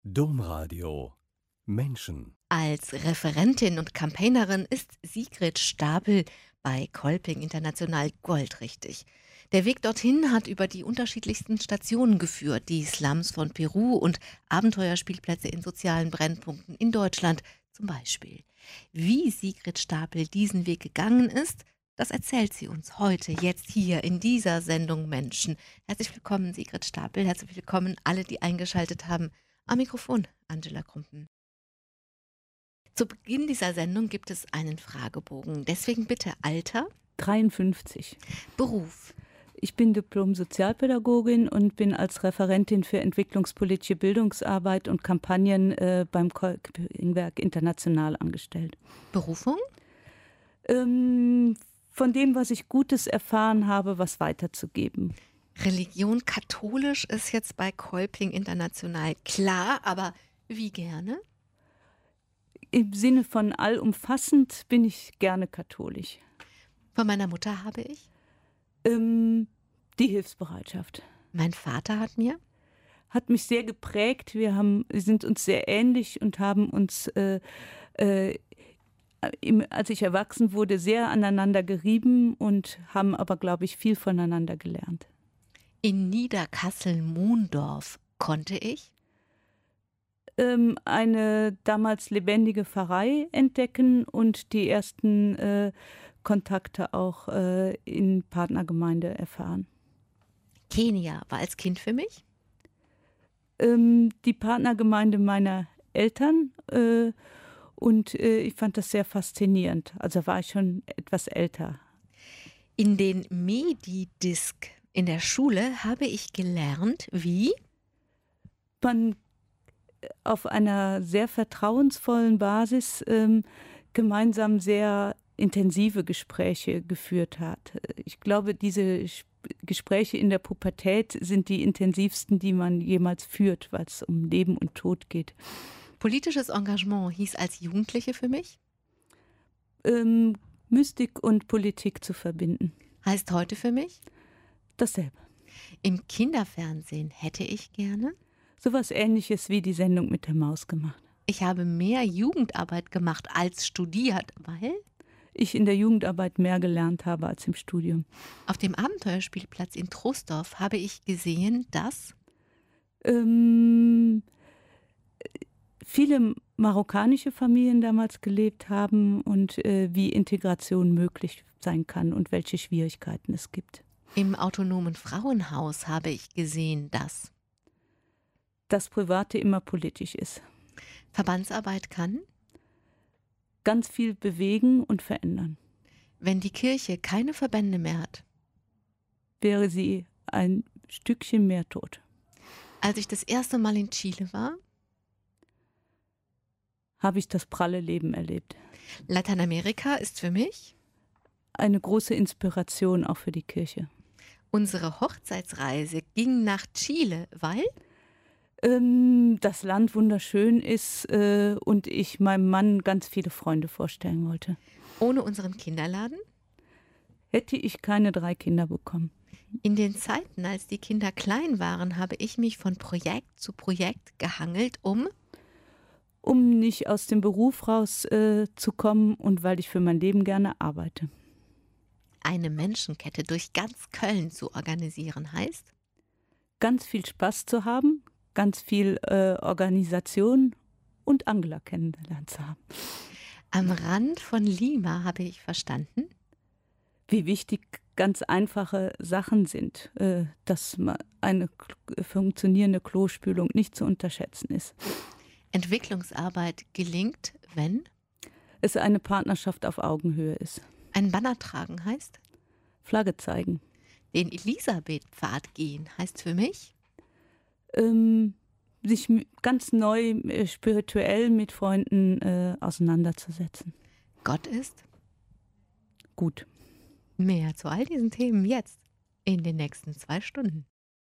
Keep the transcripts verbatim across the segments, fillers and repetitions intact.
Domradio Menschen. Als Referentin und Campaignerin ist Sigrid Stapel bei Kolping International goldrichtig. Der Weg dorthin hat über die unterschiedlichsten Stationen geführt, die Slums von Peru und Abenteuerspielplätze in sozialen Brennpunkten in Deutschland zum Beispiel. Wie Sigrid Stapel diesen Weg gegangen ist, das erzählt sie uns heute, jetzt hier in dieser Sendung Menschen. Herzlich willkommen, Sigrid Stapel. Herzlich willkommen alle, die eingeschaltet haben. Am Mikrofon Angela Krumpen. Zu Beginn dieser Sendung gibt es einen Fragebogen. Deswegen bitte Alter. dreiundfünfzig. Beruf. Ich bin Diplom-Sozialpädagogin und bin als Referentin für entwicklungspolitische Bildungsarbeit und Kampagnen äh, beim Kolping-Werk International angestellt. Berufung? Ähm, von dem, was ich Gutes erfahren habe, was weiterzugeben. Religion katholisch ist jetzt bei Kolping International klar, aber wie gerne? Im Sinne von allumfassend bin ich gerne katholisch. Von meiner Mutter habe ich? Ähm, die Hilfsbereitschaft. Mein Vater hat mir? Hat mich sehr geprägt. Wir haben, sind uns sehr ähnlich und haben uns, äh, äh, im, als ich erwachsen wurde, sehr aneinander gerieben und haben aber, glaube ich, viel voneinander gelernt. In Niederkassel-Mohndorf konnte ich? Ähm, eine damals lebendige Pfarrei entdecken und die ersten äh, Kontakte auch äh, in Partnergemeinde erfahren. Kenia war als Kind für mich? Ähm, die Partnergemeinde meiner Eltern äh, und äh, ich fand das sehr faszinierend. Also war ich schon etwas älter. In den Medidisk in der Schule habe ich gelernt, wie man auf einer sehr vertrauensvollen Basis ähm, gemeinsam sehr intensive Gespräche geführt hat. Ich glaube, diese Gespräche in der Pubertät sind die intensivsten, die man jemals führt, weil es um Leben und Tod geht. Politisches Engagement hieß als Jugendliche für mich? Ähm, Mystik und Politik zu verbinden. Heißt heute für mich? Dasselbe. Im Kinderfernsehen hätte ich gerne? Sowas Ähnliches wie die Sendung mit der Maus gemacht. Ich habe mehr Jugendarbeit gemacht als studiert, weil ich in der Jugendarbeit mehr gelernt habe als im Studium. Auf dem Abenteuerspielplatz in Troisdorf habe ich gesehen, dass ähm, viele marokkanische Familien damals gelebt haben und äh, wie Integration möglich sein kann und welche Schwierigkeiten es gibt. Im autonomen Frauenhaus habe ich gesehen, dass das Private immer politisch ist. Verbandsarbeit kann ganz viel bewegen und verändern. Wenn die Kirche keine Verbände mehr hat, wäre sie ein Stückchen mehr tot. Als ich das erste Mal in Chile war, habe ich das pralle Leben erlebt. Lateinamerika ist für mich eine große Inspiration auch für die Kirche. Unsere Hochzeitsreise ging nach Chile, weil ähm, das Land wunderschön ist äh, und ich meinem Mann ganz viele Freunde vorstellen wollte. Ohne unseren Kinderladen? Hätte ich keine drei Kinder bekommen. In den Zeiten, als die Kinder klein waren, habe ich mich von Projekt zu Projekt gehangelt, um um nicht aus dem Beruf rauszukommen äh, und weil ich für mein Leben gerne arbeite. Eine Menschenkette durch ganz Köln zu organisieren heißt? Ganz viel Spaß zu haben, ganz viel äh, Organisation und Angela kennengelernt zu haben. Am Rand von Lima habe ich verstanden, wie wichtig ganz einfache Sachen sind, äh, dass eine funktionierende Klospülung nicht zu unterschätzen ist. Entwicklungsarbeit gelingt, wenn es eine Partnerschaft auf Augenhöhe ist. Ein Banner tragen heißt? Flagge zeigen. Den Elisabeth-Pfad gehen heißt für mich? Ähm, sich ganz neu äh, spirituell mit Freunden äh, auseinanderzusetzen. Gott ist? Gut. Mehr zu all diesen Themen jetzt in den nächsten zwei Stunden.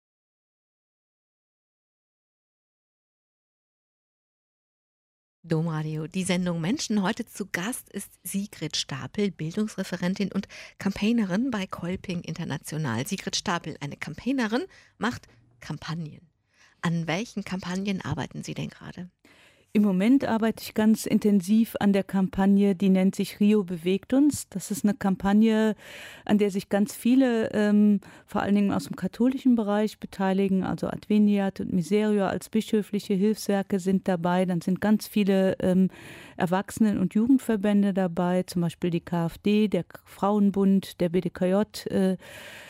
Domradio, die Sendung Menschen. Heute zu Gast ist Sigrid Stapel, Bildungsreferentin und Campaignerin bei Kolping International. Sigrid Stapel, eine Campaignerin, macht Kampagnen. An welchen Kampagnen arbeiten Sie denn gerade? Im Moment arbeite ich ganz intensiv an der Kampagne, die nennt sich Rio bewegt uns. Das ist eine Kampagne, an der sich ganz viele, ähm, vor allen Dingen aus dem katholischen Bereich beteiligen. Also Adveniat und Miserio als bischöfliche Hilfswerke sind dabei. Dann sind ganz viele ähm, Erwachsenen- und Jugendverbände dabei, zum Beispiel die KfD, der Frauenbund, der B D K J, äh,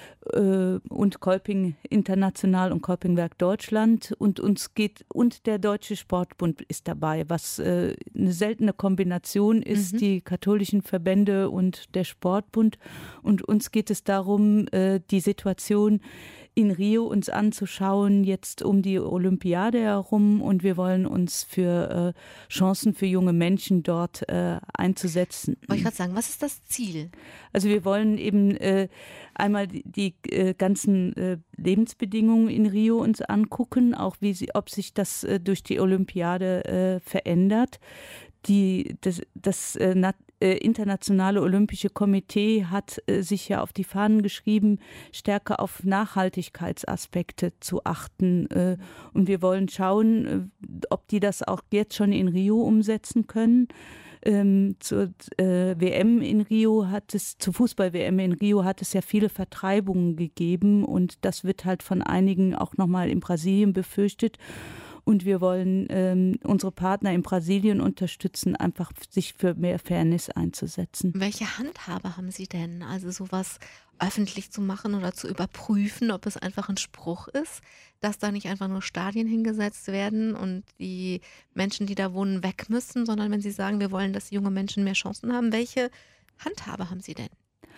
äh, und Kolping International und Kolpingwerk Deutschland und uns geht und der Deutsche Sportbund ist dabei, was äh, eine seltene Kombination ist, Mhm. die katholischen Verbände und der Sportbund. Und uns geht es darum, äh, die Situation in Rio uns anzuschauen, jetzt um die Olympiade herum, und wir wollen uns für äh, Chancen für junge Menschen dort äh, einzusetzen. Wollte ich gerade sagen, was ist das Ziel? Also wir wollen eben äh, einmal die, die äh, ganzen äh, Lebensbedingungen in Rio uns angucken, auch wie sie, ob sich das äh, durch die Olympiade äh, verändert. Die, das das äh, nat, äh, Internationale Olympische Komitee hat äh, sich ja auf die Fahnen geschrieben, stärker auf Nachhaltigkeitsaspekte zu achten. Äh, und wir wollen schauen, äh, ob die das auch jetzt schon in Rio umsetzen können. Ähm, zur äh, W M in Rio hat es, zur Fußball-W M in Rio hat es ja viele Vertreibungen gegeben und das wird halt von einigen auch nochmal in Brasilien befürchtet. Und wir wollen ähm, unsere Partner in Brasilien unterstützen, einfach sich für mehr Fairness einzusetzen. Welche Handhabe haben Sie denn? Also sowas öffentlich zu machen oder zu überprüfen, ob es einfach ein Spruch ist, dass da nicht einfach nur Stadien hingesetzt werden und die Menschen, die da wohnen, weg müssen, sondern wenn Sie sagen, wir wollen, dass junge Menschen mehr Chancen haben, welche Handhabe haben Sie denn?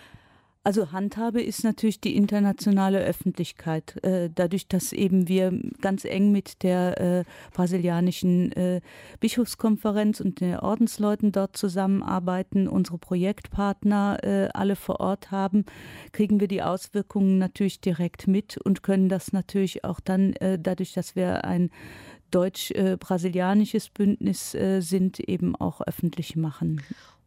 Also Handhabe ist natürlich die internationale Öffentlichkeit. Äh, dadurch, dass eben wir ganz eng mit der äh, brasilianischen äh, Bischofskonferenz und den Ordensleuten dort zusammenarbeiten, unsere Projektpartner äh, alle vor Ort haben, kriegen wir die Auswirkungen natürlich direkt mit und können das natürlich auch dann, äh, dadurch, dass wir ein deutsch-brasilianisches Bündnis äh, sind, eben auch öffentlich machen.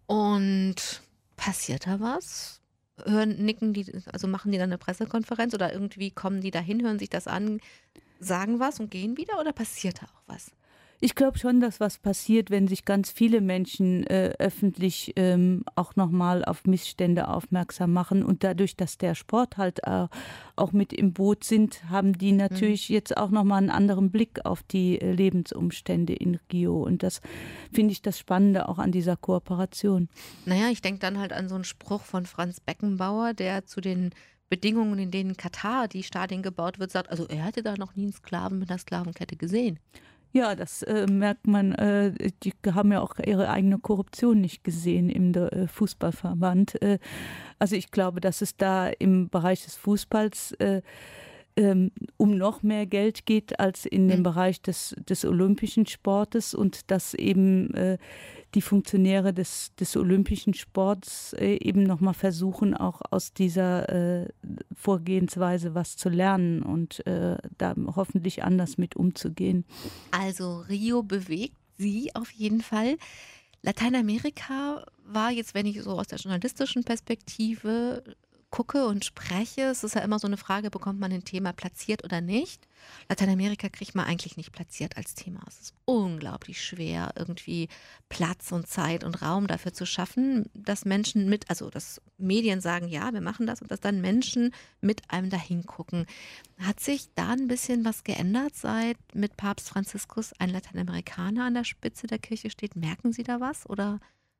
Und passiert da was? Hören, nicken die, also machen die dann eine Pressekonferenz oder irgendwie kommen die dahin, hören sich das an, sagen was und gehen wieder oder passiert da auch was? Ich glaube schon, dass was passiert, wenn sich ganz viele Menschen äh, öffentlich ähm, auch nochmal auf Missstände aufmerksam machen. Und dadurch, dass der Sport halt äh, auch mit im Boot sind, haben die Mhm. natürlich jetzt auch nochmal einen anderen Blick auf die äh, Lebensumstände in Rio. Und das finde ich das Spannende auch an dieser Kooperation. Naja, ich denke dann halt an so einen Spruch von Franz Beckenbauer, der zu den Bedingungen, in denen Katar die Stadien gebaut wird, sagt, also er hätte da noch nie einen Sklaven mit einer Sklavenkette gesehen. Ja, das äh, merkt man. Äh, die haben ja auch ihre eigene Korruption nicht gesehen im äh, Fußballverband. Äh, also ich glaube, dass es da im Bereich des Fußballs äh, ähm, um noch mehr Geld geht als in dem Mhm. Bereich des, des olympischen Sportes und dass eben äh, die Funktionäre des, des olympischen Sports äh, eben nochmal versuchen, auch aus dieser äh, Vorgehensweise was zu lernen und äh, da hoffentlich anders mit umzugehen. Also Rio bewegt Sie auf jeden Fall. Lateinamerika war jetzt, wenn ich so aus der journalistischen Perspektive gucke und spreche, es ist ja immer so eine Frage, bekommt man ein Thema platziert oder nicht? Lateinamerika kriegt man eigentlich nicht platziert als Thema. Es ist unglaublich schwer, irgendwie Platz und Zeit und Raum dafür zu schaffen, dass Menschen mit, also dass Medien sagen, ja, wir machen das und dass dann Menschen mit einem dahin gucken. Hat sich da ein bisschen was geändert, seit mit Papst Franziskus ein Lateinamerikaner an der Spitze der Kirche steht? Merken Sie da was oder?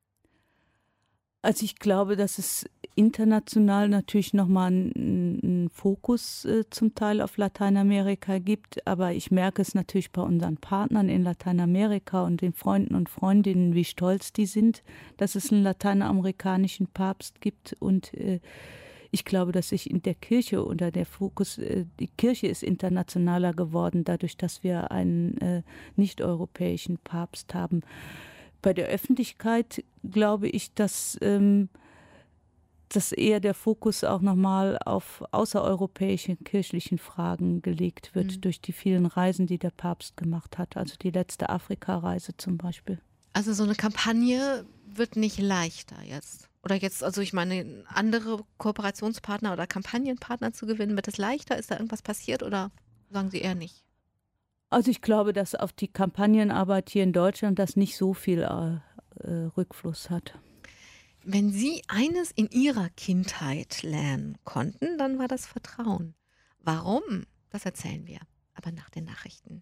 Also ich glaube, dass es international natürlich nochmal einen, einen Fokus äh, zum Teil auf Lateinamerika gibt, aber ich merke es natürlich bei unseren Partnern in Lateinamerika und den Freunden und Freundinnen, wie stolz die sind, dass es einen lateinamerikanischen Papst gibt und äh, ich glaube, dass sich in der Kirche oder der Fokus, äh, die Kirche ist internationaler geworden, dadurch, dass wir einen äh, nicht-europäischen Papst haben. Bei der Öffentlichkeit glaube ich, dass, ähm, dass eher der Fokus auch nochmal auf außereuropäische kirchlichen Fragen gelegt wird, Mhm. durch die vielen Reisen, die der Papst gemacht hat. Also die letzte Afrika-Reise zum Beispiel. Also so eine Kampagne wird nicht leichter jetzt. Oder jetzt, also ich meine, andere Kooperationspartner oder Kampagnenpartner zu gewinnen, wird es leichter? Ist da irgendwas passiert oder sagen Sie eher nicht? Also ich glaube, dass auf die Kampagnenarbeit hier in Deutschland das nicht so viel äh, äh, Rückfluss hat. Wenn Sie eines in Ihrer Kindheit lernen konnten, dann war das Vertrauen. Warum? Das erzählen wir, aber nach den Nachrichten.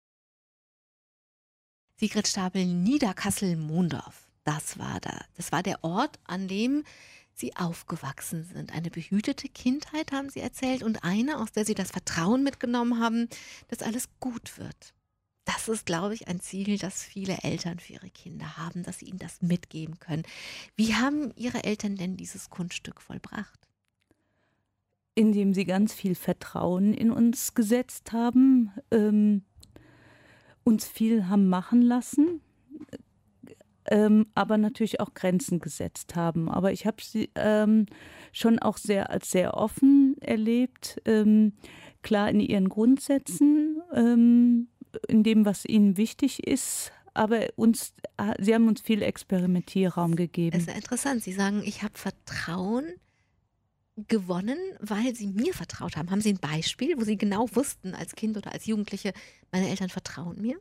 Sigrid Stapel, Niederkassel-Mondorf, das war da. Das war der Ort, an dem Sie aufgewachsen sind. Eine behütete Kindheit, haben Sie erzählt, und eine, aus der Sie das Vertrauen mitgenommen haben, dass alles gut wird. Das ist, glaube ich, ein Ziel, das viele Eltern für ihre Kinder haben, dass sie ihnen das mitgeben können. Wie haben Ihre Eltern denn dieses Kunststück vollbracht? Indem sie ganz viel Vertrauen in uns gesetzt haben, ähm, uns viel haben machen lassen, ähm, aber natürlich auch Grenzen gesetzt haben. Aber ich habe sie ähm, schon auch sehr als sehr offen erlebt, ähm, klar in ihren Grundsätzen, ähm, in dem, was ihnen wichtig ist, aber uns, sie haben uns viel Experimentierraum Das gegeben. ist ja interessant. Sie sagen, ich habe Vertrauen gewonnen, weil Sie mir vertraut haben. Haben Sie ein Beispiel, wo Sie genau wussten als Kind oder als Jugendliche, meine Eltern vertrauen mir?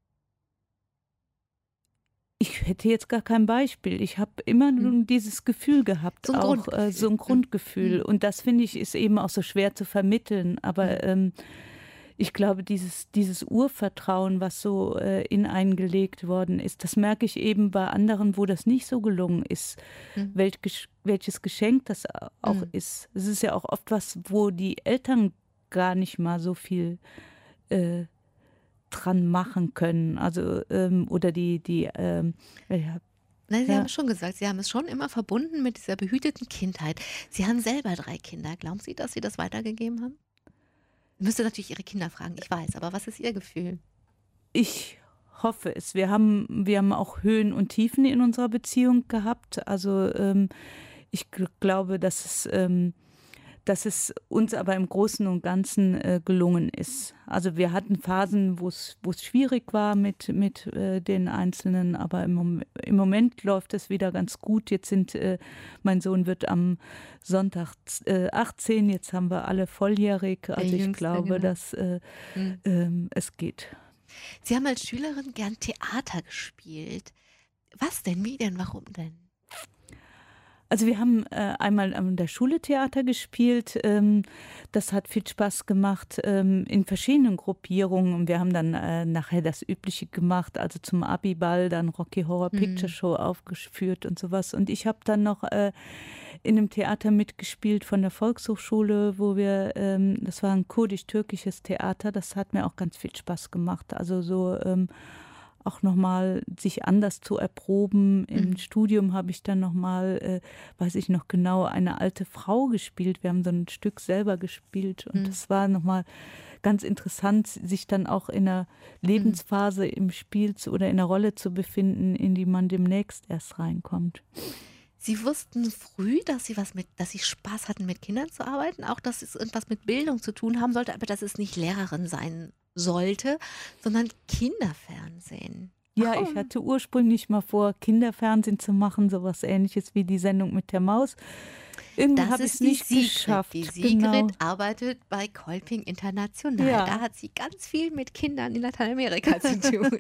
Ich hätte jetzt gar kein Beispiel. Ich habe immer Mhm. nur dieses Gefühl gehabt, So ein auch äh, so Grundgefühl. ein Mhm. Grundgefühl. Mhm. Und das finde ich ist eben auch so schwer zu vermitteln. Mhm. Aber ähm, ich glaube, dieses, dieses Urvertrauen, was so äh, in einen gelegt worden ist, das merke ich eben bei anderen, wo das nicht so gelungen ist, Mhm. welch, welches Geschenk das auch Mhm. ist. Es ist ja auch oft was, wo die Eltern gar nicht mal so viel äh, dran machen können. Also, ähm, oder die, die, ähm, ja, Nein, Sie haben ja. es schon gesagt, Sie haben es schon immer verbunden mit dieser behüteten Kindheit. Sie haben selber drei Kinder. Glauben Sie, dass Sie das weitergegeben haben? Müsste natürlich Ihre Kinder fragen, ich weiß, aber was ist Ihr Gefühl? Ich hoffe es. Wir haben, wir haben auch Höhen und Tiefen in unserer Beziehung gehabt. Also ähm, ich gl- glaube, dass es, ähm, dass es uns aber im Großen und Ganzen äh, gelungen ist. Also wir hatten Phasen, wo es wo es schwierig war mit, mit äh, den Einzelnen, aber im, Mom im Moment läuft es wieder ganz gut. Jetzt sind, äh, mein Sohn wird am Sonntag äh, achtzehn, jetzt haben wir alle volljährig. Der Also ich Jüngste, glaube, genau. dass äh, Mhm. ähm, es geht. Sie haben als Schülerin gern Theater gespielt. Was denn? Wie denn? Warum denn? Also wir haben äh, einmal an der Schule Theater gespielt. Ähm, das hat viel Spaß gemacht ähm, in verschiedenen Gruppierungen. Und wir haben dann äh, nachher das Übliche gemacht, also zum Abiball dann Rocky Horror Picture Mhm. Show aufgeführt und sowas. Und ich habe dann noch äh, in einem Theater mitgespielt von der Volkshochschule, wo wir, ähm, das war ein kurdisch-türkisches Theater. Das hat mir auch ganz viel Spaß gemacht. Also so ähm, auch nochmal sich anders zu erproben. Im Mhm. Studium habe ich dann nochmal, äh, weiß ich noch genau, eine alte Frau gespielt. Wir haben so ein Stück selber gespielt und Mhm. das war nochmal ganz interessant, sich dann auch in einer Mhm. Lebensphase im Spiel zu, oder in einer Rolle zu befinden, in die man demnächst erst reinkommt. Sie wussten früh, dass Sie was mit, dass Sie Spaß hatten, mit Kindern zu arbeiten, auch dass es irgendwas mit Bildung zu tun haben sollte, aber dass es nicht Lehrerin sein sollte, sondern Kinderfernsehen. Ja, ich Warum? hatte ursprünglich mal vor, Kinderfernsehen zu machen, sowas Ähnliches wie die Sendung mit der Maus. Irgendwie Das habe ich es ist die nicht Sigrid. Die geschafft, genau. Sigrid arbeitet bei Kolping International. Da Ja. hat sie ganz viel mit Kindern in Lateinamerika zu tun.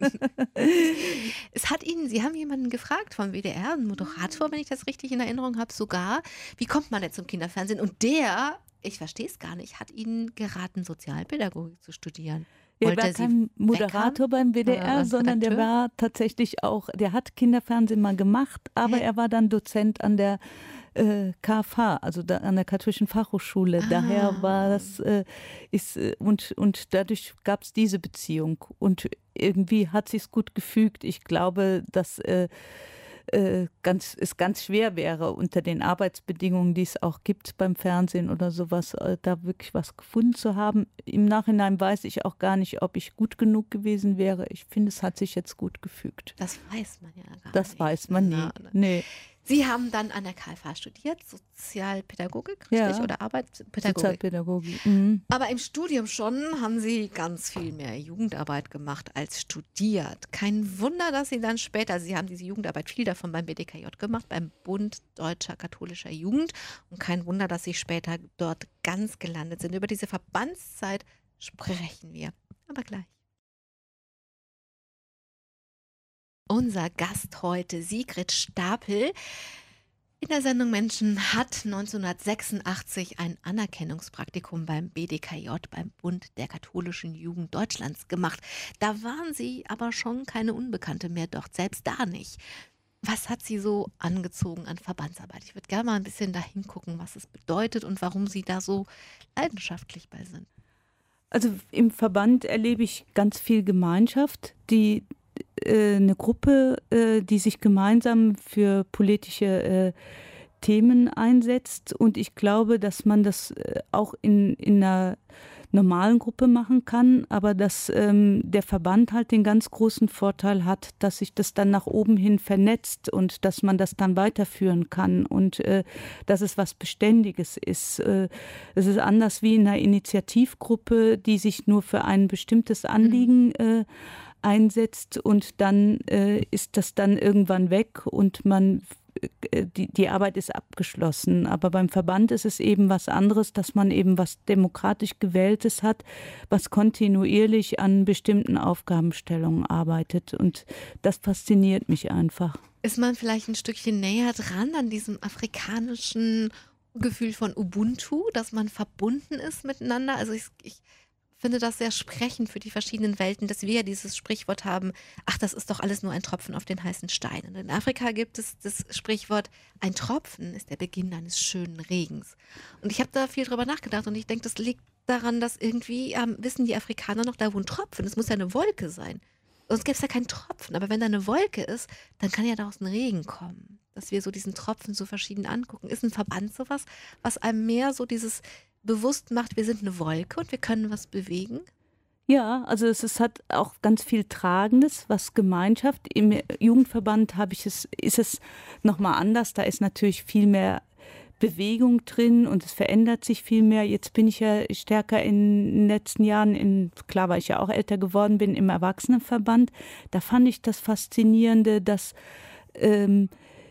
Es hat Ihnen, Sie haben jemanden gefragt vom W D R, einen Moderator, wenn ich das richtig in Erinnerung habe, sogar, wie kommt man denn zum Kinderfernsehen? Und der, ich verstehe es gar nicht, hat Ihnen geraten, Sozialpädagogik zu studieren. Er Wollte war er Sie kein weghaben? Moderator beim Äh, W D R, als sondern der Redakteur? war tatsächlich auch, der hat Kinderfernsehen mal gemacht, aber Hä? er war dann Dozent an der äh, K F H, also da, an der Katholischen Fachhochschule. Daher war Ah. das, äh, ist, äh, und, und dadurch gab es diese Beziehung. Und irgendwie hat sich's gut gefügt. Ich glaube, dass äh, äh, ganz, es ganz schwer wäre, unter den Arbeitsbedingungen, die es auch gibt beim Fernsehen oder sowas, äh, da wirklich was gefunden zu haben. Im Nachhinein weiß ich auch gar nicht, ob ich gut genug gewesen wäre. Ich finde, es hat sich jetzt gut gefügt. Das weiß man ja gar Das nicht. weiß man nie. Na, na. Nee. Sie haben dann an der K F H studiert, Sozialpädagogik, richtig? Ja, Oder Arbeitspädagogik? Sozialpädagogik. Mhm. Aber im Studium schon haben Sie ganz viel mehr Jugendarbeit gemacht als studiert. Kein Wunder, dass Sie dann später, Sie haben diese Jugendarbeit viel davon beim B D K J gemacht, beim Bund Deutscher Katholischer Jugend. Und kein Wunder, dass Sie später dort ganz gelandet sind. Über diese Verbandszeit sprechen wir. Aber gleich. Unser Gast heute, Sigrid Stapel. In der Sendung Menschen hat neunzehnhundertsechsundachtzig ein Anerkennungspraktikum beim B D K J, beim Bund der katholischen Jugend Deutschlands gemacht. Da waren Sie aber schon keine Unbekannte mehr, doch selbst da nicht. Was hat Sie so angezogen an Verbandsarbeit? Ich würde gerne mal ein bisschen dahin gucken, was es bedeutet und warum Sie da so leidenschaftlich bei sind. Also im Verband erlebe ich ganz viel Gemeinschaft, die äh, eine Gruppe, äh, die sich gemeinsam für politische äh, Themen einsetzt. Und ich glaube, dass man das äh, auch in, in einer normalen Gruppe machen kann, aber dass ähm, der Verband halt den ganz großen Vorteil hat, dass sich das dann nach oben hin vernetzt und dass man das dann weiterführen kann und äh, dass es was Beständiges ist. Äh, es ist anders wie in einer Initiativgruppe, die sich nur für ein bestimmtes Anliegen äh, einsetzt und dann äh, ist das dann irgendwann weg und man Die, die Arbeit ist abgeschlossen. Aber beim Verband ist es eben was anderes, dass man eben was demokratisch Gewähltes hat, was kontinuierlich an bestimmten Aufgabenstellungen arbeitet. Und das fasziniert mich einfach. Ist man vielleicht ein Stückchen näher dran an diesem afrikanischen Gefühl von Ubuntu, dass man verbunden ist miteinander? Also ich, ich finde das sehr sprechend für die verschiedenen Welten, dass wir ja dieses Sprichwort haben, ach, das ist doch alles nur ein Tropfen auf den heißen Stein. Und in Afrika gibt es das Sprichwort, ein Tropfen ist der Beginn eines schönen Regens. Und ich habe da viel drüber nachgedacht und ich denke, das liegt daran, dass irgendwie ähm, wissen die Afrikaner noch, da wo ein Tropfen, es muss ja eine Wolke sein. Sonst gäbe es ja keinen Tropfen, aber wenn da eine Wolke ist, dann kann ja daraus ein Regen kommen. Dass wir so diesen Tropfen so verschieden angucken. Ist ein Verband sowas, was einem mehr so dieses bewusst macht, wir sind eine Wolke und wir können was bewegen? Ja, also es, es hat auch ganz viel Tragendes, was Gemeinschaft. Im Jugendverband habe ich es, ist es nochmal anders. Da ist natürlich viel mehr Bewegung drin und es verändert sich viel mehr. Jetzt bin ich ja stärker in den letzten Jahren, in, klar, weil ich ja auch älter geworden bin, im Erwachsenenverband. Da fand ich das Faszinierende, dass ähm,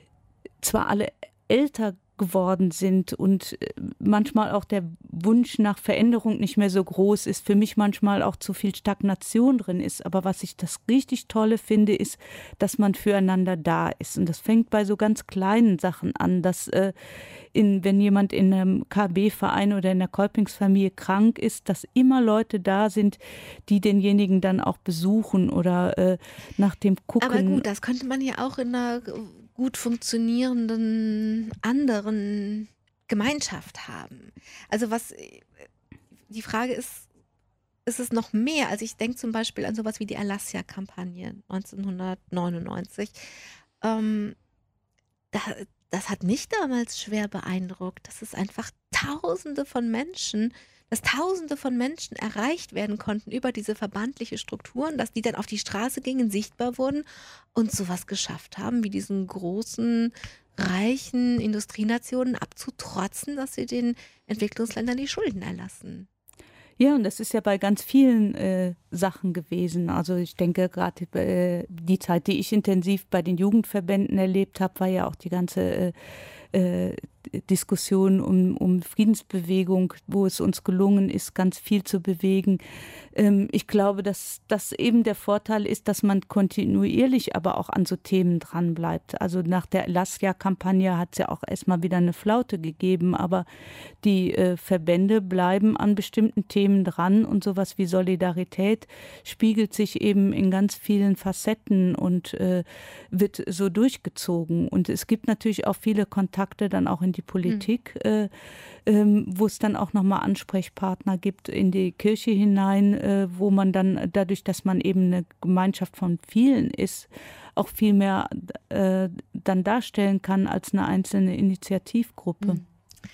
zwar alle älter geworden sind und manchmal auch der Wunsch nach Veränderung nicht mehr so groß ist, für mich manchmal auch zu viel Stagnation drin ist. Aber was ich das richtig Tolle finde, ist, dass man füreinander da ist. Und das fängt bei so ganz kleinen Sachen an, dass äh, in, wenn jemand in einem K B-Verein oder in einer Kolpingsfamilie krank ist, dass immer Leute da sind, die denjenigen dann auch besuchen oder äh, nach dem gucken. Aber gut, das könnte man ja auch in einer gut funktionierenden anderen Gemeinschaft haben. Also was, die Frage ist, ist es noch mehr? Also ich denke zum Beispiel an sowas wie die Alassia-Kampagne neunzehnhundertneunundneunzig. Ähm, da, das hat mich damals schwer beeindruckt, dass es einfach Tausende von Menschen, dass Tausende von Menschen erreicht werden konnten über diese verbandliche Strukturen, dass die dann auf die Straße gingen, sichtbar wurden und sowas geschafft haben, wie diesen großen, reichen Industrienationen abzutrotzen, dass sie den Entwicklungsländern die Schulden erlassen. Ja, und das ist ja bei ganz vielen äh, Sachen gewesen. Also ich denke gerade äh, die Zeit, die ich intensiv bei den Jugendverbänden erlebt habe, war ja auch die ganze äh, äh, Diskussion um, um Friedensbewegung, wo es uns gelungen ist, ganz viel zu bewegen. Ähm, ich glaube, dass das eben der Vorteil ist, dass man kontinuierlich aber auch an so Themen dran bleibt. Also nach der Alassia-Kampagne hat es ja auch erstmal wieder eine Flaute gegeben, aber die äh, Verbände bleiben an bestimmten Themen dran und sowas wie Solidarität spiegelt sich eben in ganz vielen Facetten und äh, wird so durchgezogen. Und es gibt natürlich auch viele Kontakte dann auch in die Politik, mhm. äh, ähm, wo es dann auch nochmal Ansprechpartner gibt in die Kirche hinein, äh, wo man dann dadurch, dass man eben eine Gemeinschaft von vielen ist, auch viel mehr äh, dann darstellen kann als eine einzelne Initiativgruppe. Mhm.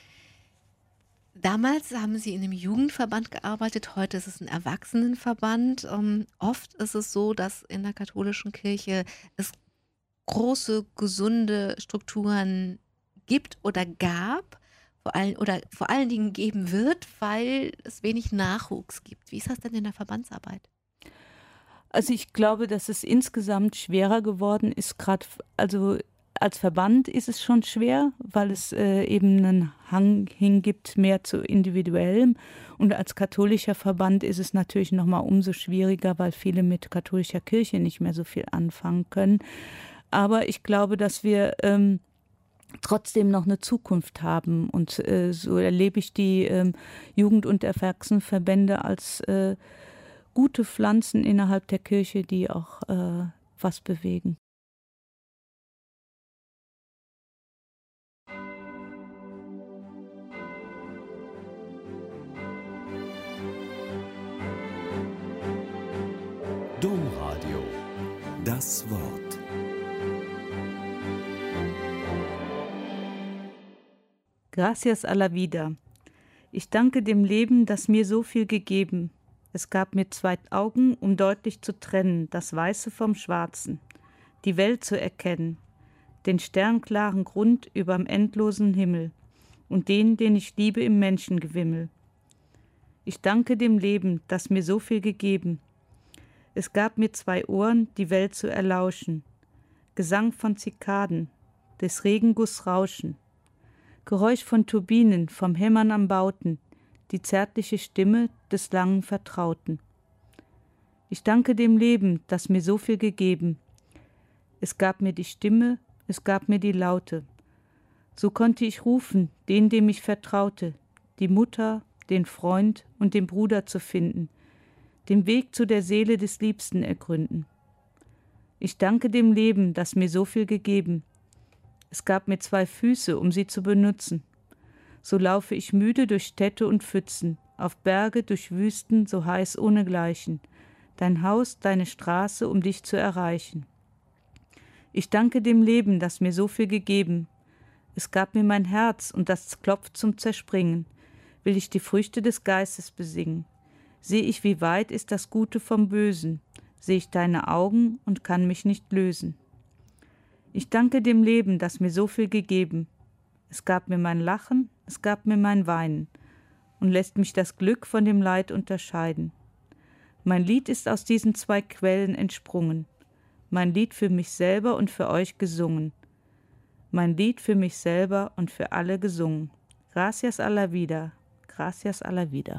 Damals haben Sie in einem Jugendverband gearbeitet, heute ist es ein Erwachsenenverband. Ähm, oft ist es so, dass in der katholischen Kirche es große, gesunde Strukturen gibt oder gab, vor allen, oder vor allen Dingen geben wird, weil es wenig Nachwuchs gibt. Wie ist das denn in der Verbandsarbeit? Also ich glaube, dass es insgesamt schwerer geworden ist, gerade also als Verband ist es schon schwer, weil es äh, eben einen Hang hingibt mehr zu Individuellem. Und als katholischer Verband ist es natürlich noch mal umso schwieriger, weil viele mit katholischer Kirche nicht mehr so viel anfangen können. Aber ich glaube, dass wir ähm, trotzdem noch eine Zukunft haben. Und äh, so erlebe ich die ähm, Jugend- und Erwachsenenverbände als äh, gute Pflanzen innerhalb der Kirche, die auch äh, was bewegen. Domradio, das Wort. Gracias a la vida. Ich danke dem Leben, das mir so viel gegeben. Es gab mir zwei Augen, um deutlich zu trennen, das Weiße vom Schwarzen, die Welt zu erkennen, den sternklaren Grund überm endlosen Himmel und den, den ich liebe im Menschengewimmel. Ich danke dem Leben, das mir so viel gegeben. Es gab mir zwei Ohren, die Welt zu erlauschen, Gesang von Zikaden, des Regenguss Rauschen, Geräusch von Turbinen, vom Hämmern am Bauten, die zärtliche Stimme des langen Vertrauten. Ich danke dem Leben, das mir so viel gegeben. Es gab mir die Stimme, es gab mir die Laute. So konnte ich rufen, den, dem ich vertraute, die Mutter, den Freund und den Bruder zu finden, den Weg zu der Seele des Liebsten ergründen. Ich danke dem Leben, das mir so viel gegeben. Es gab mir zwei Füße, um sie zu benutzen. So laufe ich müde durch Städte und Pfützen, auf Berge, durch Wüsten, so heiß ohnegleichen, dein Haus, deine Straße, um dich zu erreichen. Ich danke dem Leben, das mir so viel gegeben. Es gab mir mein Herz und das klopft zum Zerspringen. Will ich die Früchte des Geistes besingen. Seh ich, wie weit ist das Gute vom Bösen. Seh ich deine Augen und kann mich nicht lösen. Ich danke dem Leben, das mir so viel gegeben. Es gab mir mein Lachen, es gab mir mein Weinen und lässt mich das Glück von dem Leid unterscheiden. Mein Lied ist aus diesen zwei Quellen entsprungen. Mein Lied für mich selber und für euch gesungen. Mein Lied für mich selber und für alle gesungen. Gracias a la vida, gracias a la vida.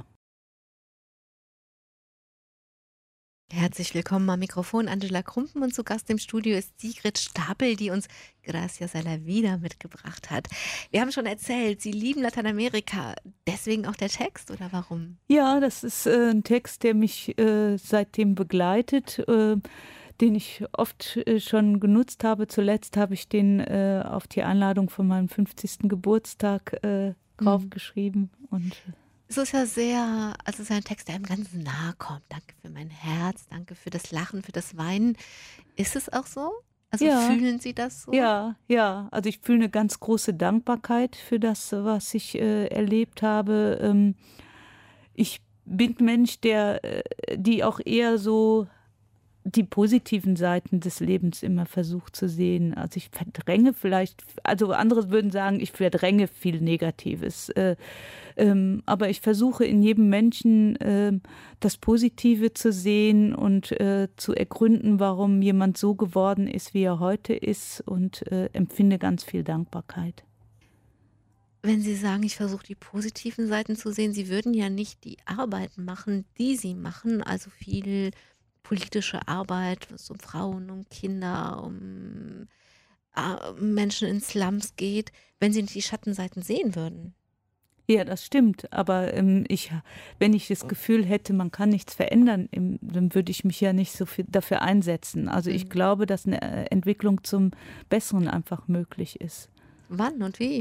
Herzlich willkommen am Mikrofon, Angela Krumpen, und zu Gast im Studio ist Sigrid Stapel, die uns Gracias a la vida mitgebracht hat. Wir haben schon erzählt, Sie lieben Lateinamerika, deswegen auch der Text, oder warum? Ja, das ist äh, ein Text, der mich äh, seitdem begleitet, äh, den ich oft äh, schon genutzt habe. Zuletzt habe ich den äh, auf die Einladung von meinem fünfzigsten Geburtstag äh, draufgeschrieben. Mhm. Und es ist ja sehr, also es ist ein Text, der einem ganz nahe kommt. Danke für mein Herz, danke für das Lachen, für das Weinen. Ist es auch so? Also ja, fühlen Sie das so? Ja, ja. Also ich fühle eine ganz große Dankbarkeit für das, was ich äh, erlebt habe. Ähm, ich bin ein Mensch, der, äh, die auch eher so die positiven Seiten des Lebens immer versucht zu sehen. Also ich verdränge vielleicht, also andere würden sagen, ich verdränge viel Negatives. Äh, ähm, aber ich versuche in jedem Menschen äh, das Positive zu sehen und äh, zu ergründen, warum jemand so geworden ist, wie er heute ist, und äh, empfinde ganz viel Dankbarkeit. Wenn Sie sagen, ich versuche die positiven Seiten zu sehen, Sie würden ja nicht die Arbeit machen, die Sie machen, also viel politische Arbeit, was um Frauen, um Kinder, um äh, Menschen in Slums geht, wenn Sie nicht die Schattenseiten sehen würden. Ja, das stimmt. Aber ähm, ich, wenn ich das Gefühl hätte, man kann nichts verändern, im, dann würde ich mich ja nicht so viel dafür einsetzen. Also ich Mhm. glaube, dass eine äh, Entwicklung zum Besseren einfach möglich ist. Wann und wie?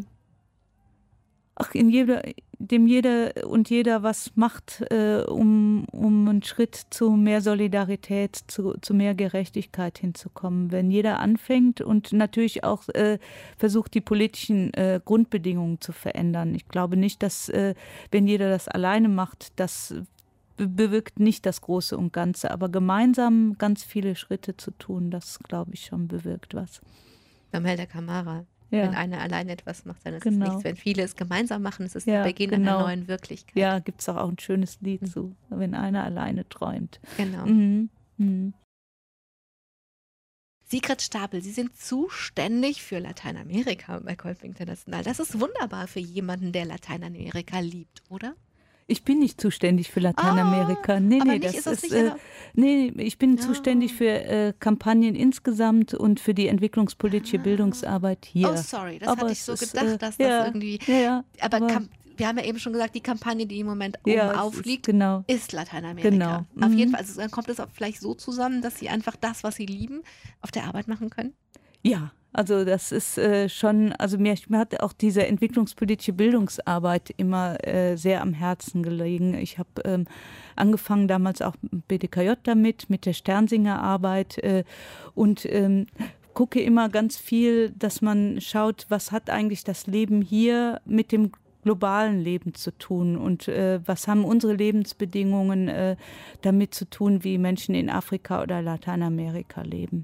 Ach, in jeder, dem jeder und jeder was macht, äh, um, um einen Schritt zu mehr Solidarität, zu, zu mehr Gerechtigkeit hinzukommen. Wenn jeder anfängt und natürlich auch äh, versucht, die politischen äh, Grundbedingungen zu verändern. Ich glaube nicht, dass, äh, wenn jeder das alleine macht, das be- bewirkt nicht das Große und Ganze. Aber gemeinsam ganz viele Schritte zu tun, das, glaube ich, schon bewirkt was. Beim Helder Kamara. Ja. Wenn einer allein etwas macht, dann ist Genau. es nichts. Wenn viele es gemeinsam machen, ist es Ja, der Beginn genau. einer neuen Wirklichkeit. Ja, gibt es auch, auch ein schönes Lied Mhm. zu, wenn einer alleine träumt. Genau. Mhm. Mhm. Sigrid Stapel, Sie sind zuständig für Lateinamerika bei Kolping International. Das ist wunderbar für jemanden, der Lateinamerika liebt, oder? Ich bin nicht zuständig für Lateinamerika. Ah, nee, aber nee, nicht, das ist das ist, nicht äh, erlaubt? nee, ich bin Ja. zuständig für äh, Kampagnen insgesamt und für die entwicklungspolitische Ah. Bildungsarbeit hier. Oh, sorry, das Aber hatte ich es so ist, gedacht, äh, dass ja, das irgendwie. Ja, ja, Aber, aber Kam- wir haben ja eben schon gesagt, die Kampagne, die im Moment oben ja, es ist aufliegt, genau. ist Lateinamerika. Genau. Auf Mhm. jeden Fall. Also dann kommt es auch vielleicht so zusammen, dass Sie einfach das, was Sie lieben, auf der Arbeit machen können? Ja, also das ist äh, schon, also mir, mir hat auch diese entwicklungspolitische Bildungsarbeit immer äh, sehr am Herzen gelegen. Ich habe ähm, angefangen damals auch mit B D K J damit, mit der Sternsinger-Arbeit äh, und ähm, gucke immer ganz viel, dass man schaut, was hat eigentlich das Leben hier mit dem globalen Leben zu tun und äh, was haben unsere Lebensbedingungen äh, damit zu tun, wie Menschen in Afrika oder Lateinamerika leben.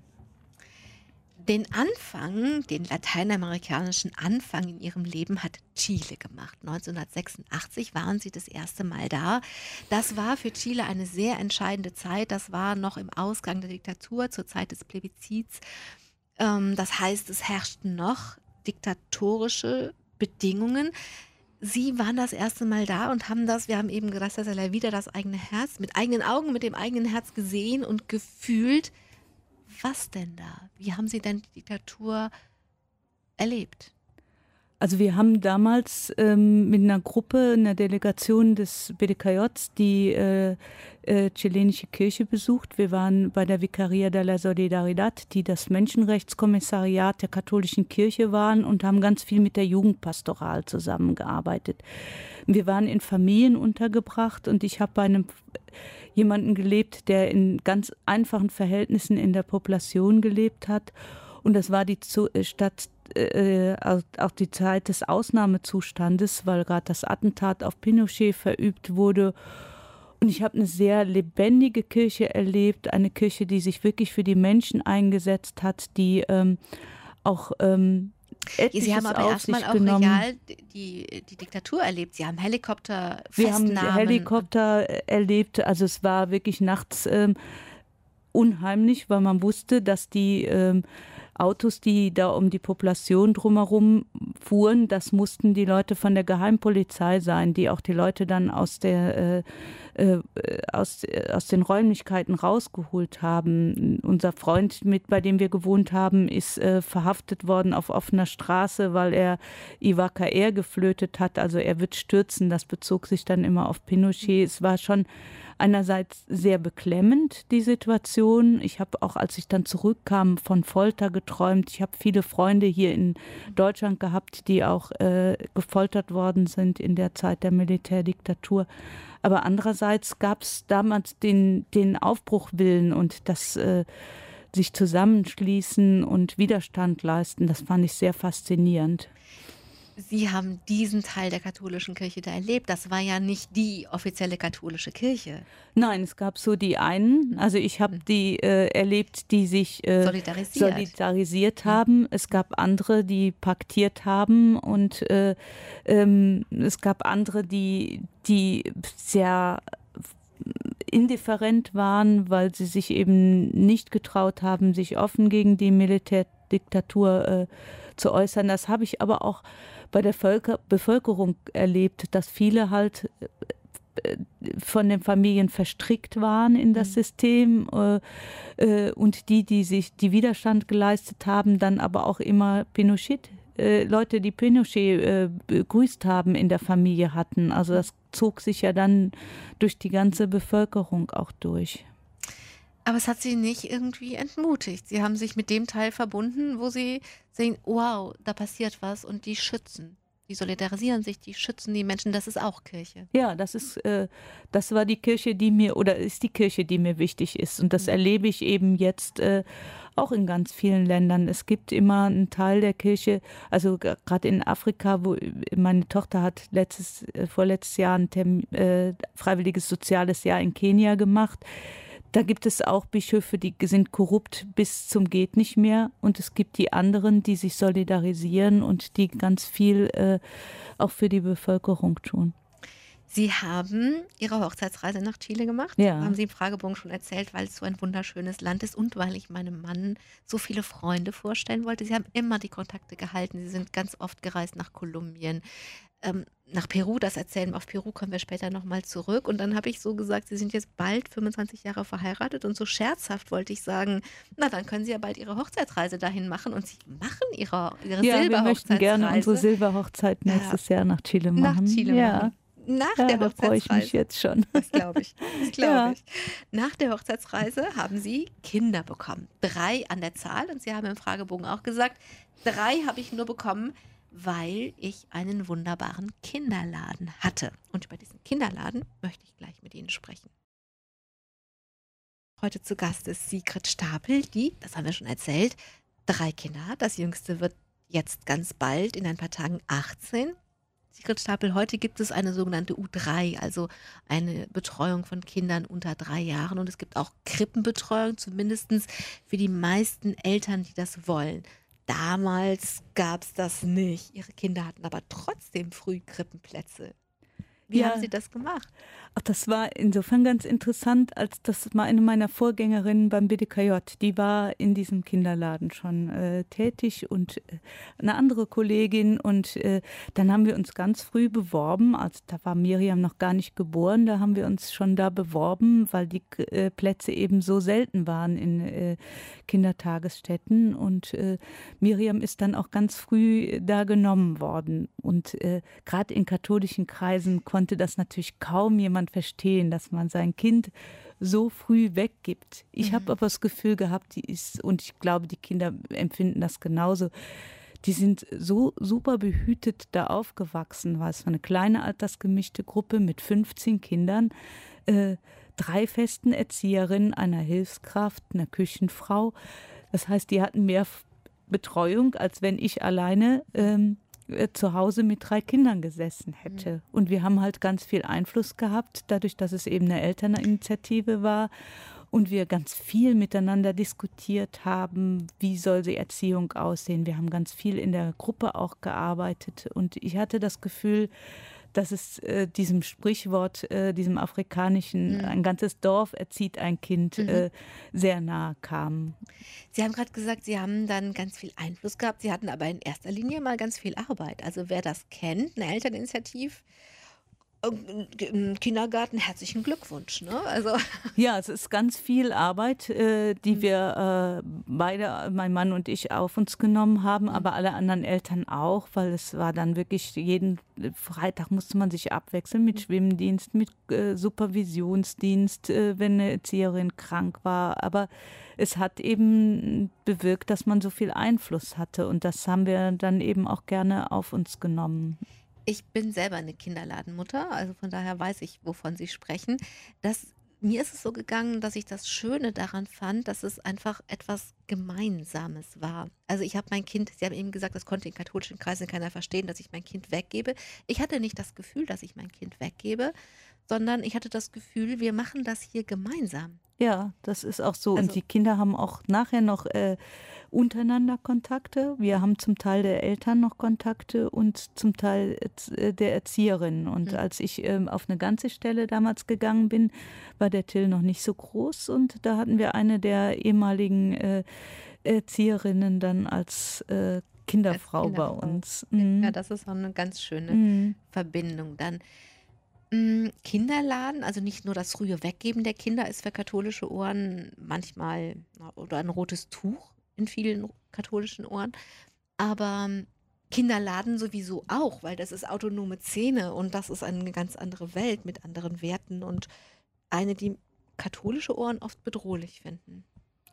Den Anfang, den lateinamerikanischen Anfang in Ihrem Leben hat Chile gemacht. neunzehnhundertsechsundachtzig waren Sie das erste Mal da. Das war für Chile eine sehr entscheidende Zeit. Das war noch im Ausgang der Diktatur, zur Zeit des Plebiszits. Ähm, das heißt, es herrschten noch diktatorische Bedingungen. Sie waren das erste Mal da und haben das, wir haben eben Gracias a la Vida, das eigene Herz, mit eigenen Augen, mit dem eigenen Herz gesehen und gefühlt. Was denn da? Wie haben Sie denn die Diktatur erlebt? Also wir haben damals ähm, mit einer Gruppe, einer Delegation des B D K Js die äh, äh, chilenische Kirche besucht. Wir waren bei der Vicaría de la Solidaridad, die das Menschenrechtskommissariat der katholischen Kirche waren und haben ganz viel mit der Jugendpastoral zusammengearbeitet. Wir waren in Familien untergebracht und ich habe bei einem jemanden gelebt, der in ganz einfachen Verhältnissen in der Population gelebt hat. Und das war die Stadt, äh, auch die Zeit des Ausnahmezustandes, weil gerade das Attentat auf Pinochet verübt wurde. Und ich habe eine sehr lebendige Kirche erlebt, eine Kirche, die sich wirklich für die Menschen eingesetzt hat, die ähm, auch ähm, etliches Sie haben aber auf erstmal sich auch genommen. real die, die Diktatur erlebt. Sie haben Helikopter, Wir haben Festnahmen. Helikopter erlebt, also es war wirklich nachts ähm, unheimlich, weil man wusste, dass die ähm, Autos, die da um die Population drumherum fuhren, das mussten die Leute von der Geheimpolizei sein, die auch die Leute dann aus der äh, äh, aus, aus den Räumlichkeiten rausgeholt haben. Unser Freund, mit bei dem wir gewohnt haben, ist äh, verhaftet worden auf offener Straße, weil er Iwaka-Air geflötet hat. Also er wird stürzen. Das bezog sich dann immer auf Pinochet. Es war schon einerseits sehr beklemmend, die Situation. Ich habe auch, als ich dann zurückkam, von Folter geträumt. Ich habe viele Freunde hier in Deutschland gehabt, die auch äh, gefoltert worden sind in der Zeit der Militärdiktatur. Aber andererseits gab es damals den, den Aufbruchwillen und das äh, sich zusammenschließen und Widerstand leisten. Das fand ich sehr faszinierend. Sie haben diesen Teil der katholischen Kirche da erlebt. Das war ja nicht die offizielle katholische Kirche. Nein, es gab so die einen, also ich habe die äh, erlebt, die sich äh, Solidarisiert. solidarisiert haben. Es gab andere, die paktiert haben und äh, ähm, es gab andere, die, die sehr indifferent waren, weil sie sich eben nicht getraut haben, sich offen gegen die Militärdiktatur äh, zu äußern. Das habe ich aber auch bei der Völker- Bevölkerung erlebt, dass viele halt äh, von den Familien verstrickt waren in das mhm. System äh, äh, und die, die sich die Widerstand geleistet haben, dann aber auch immer Pinochet, äh, Leute, die Pinochet äh, begrüßt haben, in der Familie hatten. Also das zog sich ja dann durch die ganze Bevölkerung auch durch. Aber es hat Sie nicht irgendwie entmutigt. Sie haben sich mit dem Teil verbunden, wo Sie sehen, wow, da passiert was und die schützen. Die solidarisieren sich, die schützen die Menschen, das ist auch Kirche. Ja, das ist, äh, das war die Kirche, die mir, oder ist die Kirche, die mir wichtig ist. Und das mhm. erlebe ich eben jetzt äh, auch in ganz vielen Ländern. Es gibt immer einen Teil der Kirche, also gerade in Afrika, wo meine Tochter hat letztes, äh, vorletztes Jahr ein Termin, äh, freiwilliges soziales Jahr in Kenia gemacht. Da gibt es auch Bischöfe, die sind korrupt bis zum geht nicht mehr. Und es gibt die anderen, die sich solidarisieren und die ganz viel äh, auch für die Bevölkerung tun. Sie haben Ihre Hochzeitsreise nach Chile gemacht, Ja. haben Sie im Fragebogen schon erzählt, weil es so ein wunderschönes Land ist und weil ich meinem Mann so viele Freunde vorstellen wollte. Sie haben immer die Kontakte gehalten. Sie sind ganz oft gereist nach Kolumbien, ähm, nach Peru. Das erzählen wir. Auf Peru kommen wir später nochmal zurück. Und dann habe ich so gesagt, Sie sind jetzt bald fünfundzwanzig Jahre verheiratet und so scherzhaft wollte ich sagen, na, dann können Sie ja bald Ihre Hochzeitsreise dahin machen. Und Sie machen Ihre, Ihre Ja, wir möchten gerne unsere Silberhochzeitsreise Silberhochzeit Ja. nächstes Jahr nach Chile nach machen. Chile Ja, machen. Nach ja, der da freue ich mich Hochzeitsreise. jetzt schon. Das glaube ich. Das glaube Ja. ich. Nach der Hochzeitsreise haben Sie Kinder bekommen. Drei an der Zahl. Und Sie haben im Fragebogen auch gesagt, drei habe ich nur bekommen, weil ich einen wunderbaren Kinderladen hatte. Und über diesen Kinderladen möchte ich gleich mit Ihnen sprechen. Heute zu Gast ist Sigrid Stapel, die, das haben wir schon erzählt, drei Kinder hat. Das jüngste wird jetzt ganz bald, in ein paar Tagen achtzehn. Sigrid Stapel, heute gibt es eine sogenannte U drei, also eine Betreuung von Kindern unter drei Jahren. Und es gibt auch Krippenbetreuung, zumindest für die meisten Eltern, die das wollen. Damals gab es das nicht. Ihre Kinder hatten aber trotzdem früh Krippenplätze. Wie Ja. haben Sie das gemacht? Ach, das war insofern ganz interessant, als das mal eine meiner Vorgängerinnen beim B D K J, die war in diesem Kinderladen schon äh, tätig und äh, eine andere Kollegin und äh, dann haben wir uns ganz früh beworben, also da war Miriam noch gar nicht geboren, da haben wir uns schon da beworben, weil die äh, Plätze eben so selten waren in äh, Kindertagesstätten und äh, Miriam ist dann auch ganz früh da genommen worden und äh, gerade in katholischen Kreisen konnte das natürlich kaum jemand verstehen, dass man sein Kind so früh weggibt. Ich Mhm. habe aber das Gefühl gehabt, die ist, und ich glaube, die Kinder empfinden das genauso, die sind so super behütet da aufgewachsen, weil es war eine kleine altersgemischte Gruppe mit fünfzehn Kindern, äh, drei festen Erzieherinnen, einer Hilfskraft, einer Küchenfrau. Das heißt, die hatten mehr F- Betreuung, als wenn ich alleine ähm, äh, zu Hause mit drei Kindern gesessen hätte. Und wir haben halt ganz viel Einfluss gehabt, dadurch, dass es eben eine Elterninitiative war und wir ganz viel miteinander diskutiert haben, wie soll die Erziehung aussehen. Wir haben ganz viel in der Gruppe auch gearbeitet und ich hatte das Gefühl, dass es äh, diesem Sprichwort, äh, diesem afrikanischen, Mhm. ein ganzes Dorf erzieht ein Kind, Mhm. äh, sehr nahe kam. Sie haben gerade gesagt, Sie haben dann ganz viel Einfluss gehabt. Sie hatten aber in erster Linie mal ganz viel Arbeit. Also wer das kennt, eine Elterninitiative im Kindergarten, herzlichen Glückwunsch. Ne? Also Ja, es ist ganz viel Arbeit, äh, die wir äh, beide, mein Mann und ich, auf uns genommen haben, aber alle anderen Eltern auch, weil es war dann wirklich jeden Freitag musste man sich abwechseln mit Schwimmdienst, mit äh, Supervisionsdienst, äh, wenn eine Erzieherin krank war. Aber es hat eben bewirkt, dass man so viel Einfluss hatte und das haben wir dann eben auch gerne auf uns genommen. ich bin selber eine Kinderladenmutter, also von daher weiß ich, wovon Sie sprechen. Das, mir ist es so gegangen, dass ich das Schöne daran fand, dass es einfach etwas Gemeinsames war. Also ich habe mein Kind, Sie haben eben gesagt, das konnte in katholischen Kreisen keiner verstehen, dass ich mein Kind weggebe. Ich hatte nicht das Gefühl, dass ich mein Kind weggebe, sondern ich hatte das Gefühl, wir machen das hier gemeinsam. Ja, das ist auch so. Also- Und die Kinder haben auch nachher noch äh, untereinander Kontakte. Wir haben zum Teil der Eltern noch Kontakte und zum Teil äh, der Erzieherinnen. Und Mhm. als ich ähm, auf eine ganze Stelle damals gegangen bin, war der Till noch nicht so groß. Und da hatten wir eine der ehemaligen äh, Erzieherinnen dann als äh, Kinderfrau, Kinderfrau. bei uns. Mhm. Ja, das ist auch eine ganz schöne Mhm. Verbindung dann. Mm, Kinderladen, also nicht nur das frühe Weggeben der Kinder ist für katholische Ohren manchmal na, oder ein rotes Tuch in vielen katholischen Ohren, aber mm, Kinderladen sowieso auch, weil das ist autonome Szene und das ist eine ganz andere Welt mit anderen Werten und eine, die katholische Ohren oft bedrohlich finden.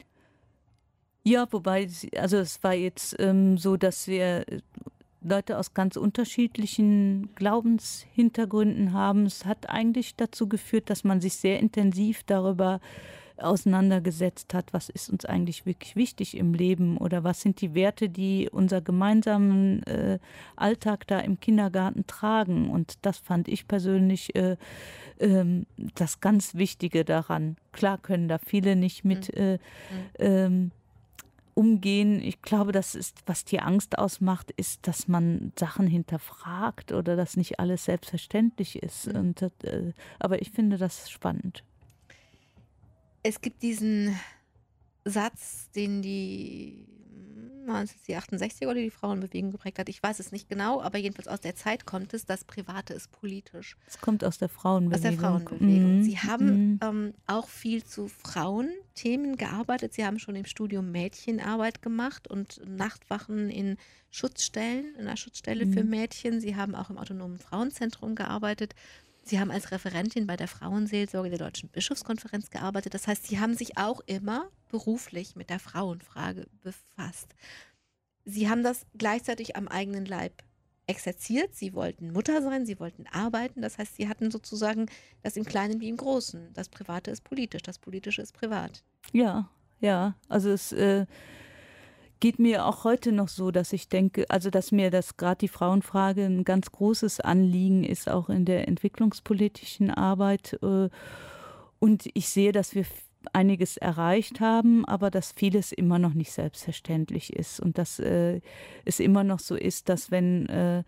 Ja, wobei, sie- also es war jetzt ähm, so, dass wir äh, Leute aus ganz unterschiedlichen Glaubenshintergründen haben. Es hat eigentlich dazu geführt, dass man sich sehr intensiv darüber auseinandergesetzt hat, was ist uns eigentlich wirklich wichtig im Leben oder was sind die Werte, die unser gemeinsamen äh, Alltag da im Kindergarten tragen. Und das fand ich persönlich äh, ähm, das ganz Wichtige daran. Klar können da viele nicht mit äh, ähm, umgehen. Ich glaube, das ist, was die Angst ausmacht, ist, dass man Sachen hinterfragt oder dass nicht alles selbstverständlich ist. Mhm. Und, äh, aber ich finde das spannend. Es gibt diesen Satz, den die, waren es die achtundsechziger oder die Frauenbewegung geprägt hat. Ich weiß es nicht genau, aber jedenfalls aus der Zeit kommt es, das Private ist politisch. Es kommt aus der Aus Frauenbewegung. der Frauenbewegung. Mhm. Sie haben Mhm. ähm, auch viel zu Frauenthemen gearbeitet. Sie haben schon im Studium Mädchenarbeit gemacht und Nachtwachen in Schutzstellen, in einer Schutzstelle für Mhm. Mädchen. Sie haben auch im Autonomen Frauenzentrum gearbeitet. Sie haben als Referentin bei der Frauenseelsorge der Deutschen Bischofskonferenz gearbeitet. Das heißt, Sie haben sich auch immer beruflich mit der Frauenfrage befasst. Sie haben das gleichzeitig am eigenen Leib exerziert. Sie wollten Mutter sein, Sie wollten arbeiten. Das heißt, Sie hatten sozusagen das im Kleinen wie im Großen. Das Private ist politisch, das Politische ist privat. Ja, ja. Also es äh, geht mir auch heute noch so, dass ich denke, also dass mir das gerade die Frauenfrage ein ganz großes Anliegen ist, auch in der entwicklungspolitischen Arbeit. Äh, und ich sehe, dass wir f- einiges erreicht haben, aber dass vieles immer noch nicht selbstverständlich ist. Und dass äh, es immer noch so ist, dass wenn äh,